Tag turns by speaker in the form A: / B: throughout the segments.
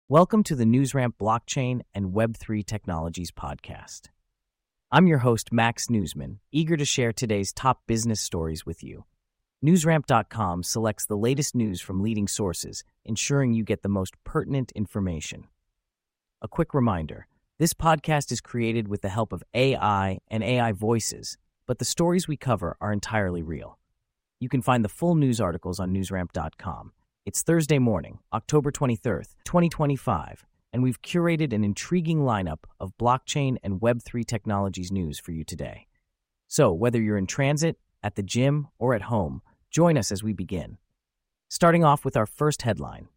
A: Welcome to the NewsRamp Blockchain and Web3 Technologies podcast. I'm your host, Max Newsman, eager to share today's top business stories with you. NewsRamp.com selects the latest news from leading sources, ensuring you get the most pertinent information. A quick reminder, this podcast is created with the help of AI and AI voices, but the stories we cover are entirely real. You can find the full news articles on NewsRamp.com. It's Thursday morning, October 23rd, 2025, and we've curated an intriguing lineup of blockchain and Web3 technologies news for you today. So, whether you're in transit, at the gym, or at home, join us as we begin. Starting off with our first headline.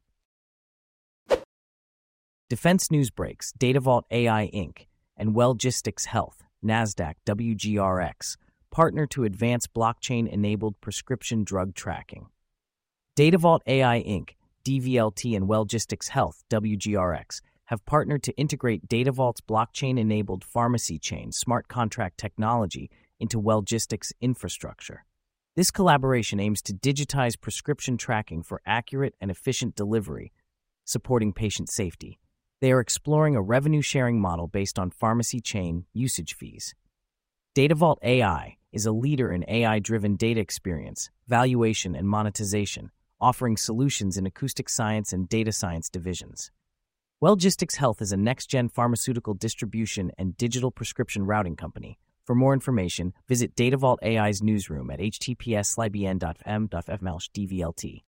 A: Defense news breaks, Datavault AI Inc. and Wellgistics Health, NASDAQ WGRX, partner to advance blockchain-enabled prescription drug tracking. Datavault AI Inc., DVLT, and Wellgistics Health, WGRX, have partnered to integrate Datavault's blockchain-enabled pharmacy chain smart contract technology into Wellgistics infrastructure. This collaboration aims to digitize prescription tracking for accurate and efficient delivery, supporting patient safety. They are exploring a revenue-sharing model based on pharmacy chain usage fees. Datavault AI is a leader in AI-driven data experience, valuation, and monetization, offering solutions in acoustic science and data science divisions. Wellgistics Health is a next-gen pharmaceutical distribution and digital prescription routing company. For more information, visit Datavault AI's newsroom at https://libn.fm/dvlt.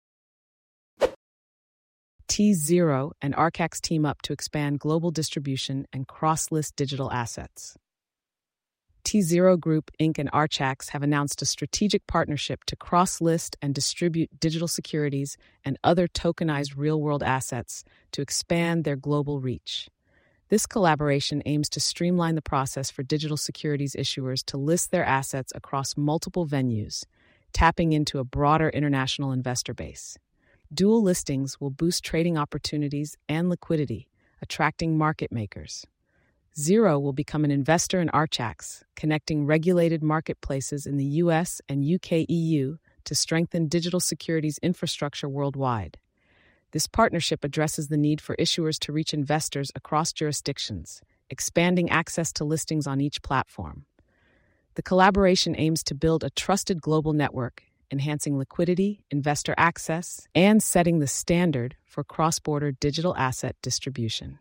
B: T0 and Arcax team up to expand global distribution and cross-list digital assets. T0 Group, Inc. and Arcax have announced a strategic partnership to cross-list and distribute digital securities and other tokenized real-world assets to expand their global reach. This collaboration aims to streamline the process for digital securities issuers to list their assets across multiple venues, tapping into a broader international investor base. Dual listings will boost trading opportunities and liquidity, attracting market makers. Zero will become an investor in Arcax, connecting regulated marketplaces in the US and UK/EU to strengthen digital securities infrastructure worldwide. This partnership addresses the need for issuers to reach investors across jurisdictions, expanding access to listings on each platform. The collaboration aims to build a trusted global network, enhancing liquidity, investor access, and setting the standard for cross-border digital asset distribution.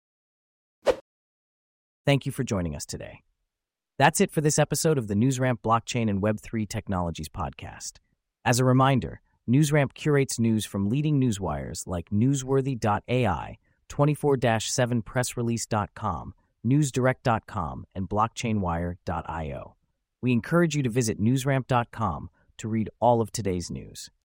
A: Thank you for joining us today. That's it for this episode of the NewsRamp Blockchain and Web3 Technologies podcast. As a reminder, NewsRamp curates news from leading newswires like Newsworthy.ai, 24/7pressrelease.com, NewsDirect.com, and BlockchainWire.io. We encourage you to visit NewsRamp.com to read all of today's news.